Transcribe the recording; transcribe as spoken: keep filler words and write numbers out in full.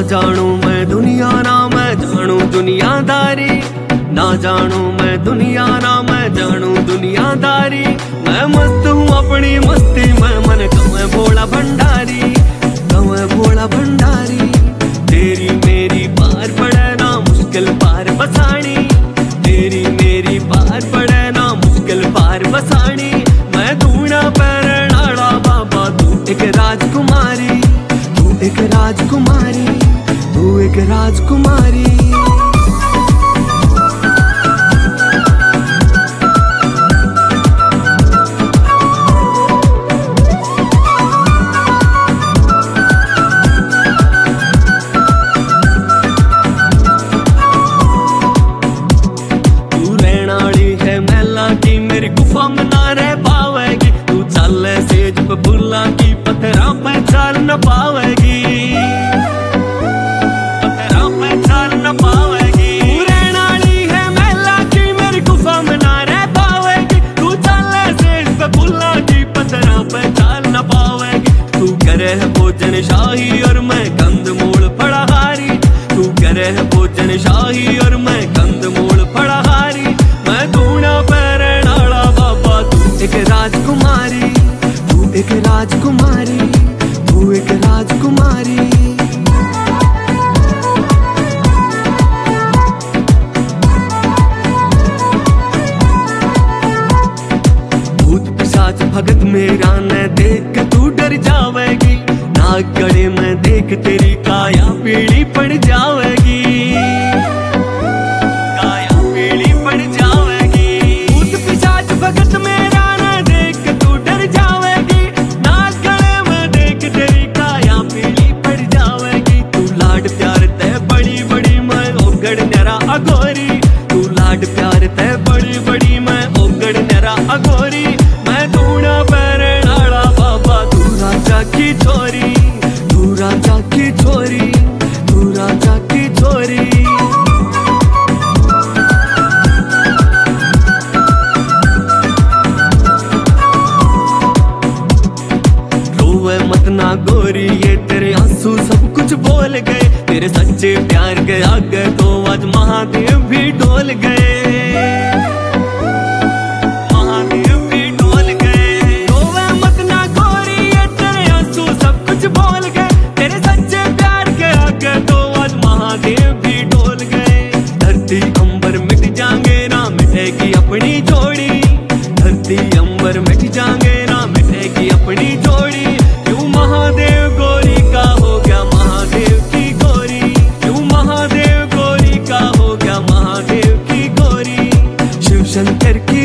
जानू मैं दुनिया ना मैं जानू दुनियादारी, ना जानू मैं दुनिया ना मैं जानू दुनियादारी। मैं मस्त हूँ अपनी मस्ती में, मन कम भोला भंडारी, कम भोला भंडारी। तेरी मेरी पार पड़े ना मुश्किल पार बसानी, तेरी मेरी पार पड़े ना मुश्किल पार बसानी। मैं दूना पैर नाड़ा बाबा, तू एक राजकुमारी, तू एक राजकुमारी, तू एक राजकुमारी। मेरी गुफा में ना रह पावेगी, तू चल सेज पे फूला की पत्थरा पे चल न पावेगी, पत्थरा पे चल न पावेगी। तू रहने वाली है महला की, मेरी गुफा में ना रह पावेगी, तू चल सेज पे फूला की पत्थरा पे चल न पावेगी। तू करे है भोजन शाही और मैं कंदमूल फड़ाहारी, तू करे है भोजन शाही और मैं कंदमूल फड़ाहारी। मैं दूना पैर एक राजकुमारी, तू एक राजकुमारी, तू एक राजकुमारी। भूत पिशाच भगत मेरा न देख के तू डर जावेगी, नाग गड़े में देख तेरी काया पीली पड़ जावेगी, काया पीली पड़ जावेगी। भूत पिशाच भगत मेरा अगोरी, तू लाड प्यार ते बड़ी बड़ी मैं ओगड़ नरा अगोरी। मैं दूना पैर नाड़ा बाबा, तू राजा की छोरी, तू राजा की छोरी, तू राजा की छोरी। रोवे मत ना गोरी, ये तेरे आंसू सब कुछ बोल गए, तेरे सच्चे प्यार के आगे तो आज महादेव भी डोल गए, महादेव भी डोल गए। रोवे मत ना गोरी, ये तेरे आंसू सब कुछ बोल गए, तेरे सच्चे प्यार के आगे तो आज महादेव भी डोल गए। धरती अंबर मिट जाएंगे ना मिटेगी अपनी जोड़ी, धरती अंबर मिट जाएंगे ना मिटेगी अपनी जोड़ी। क्यों महादेव गोरी का हो गया महादेव की गोरी, क्यों महादेव गोरी का हो गया महादेव की गोरी। शिव शंकर की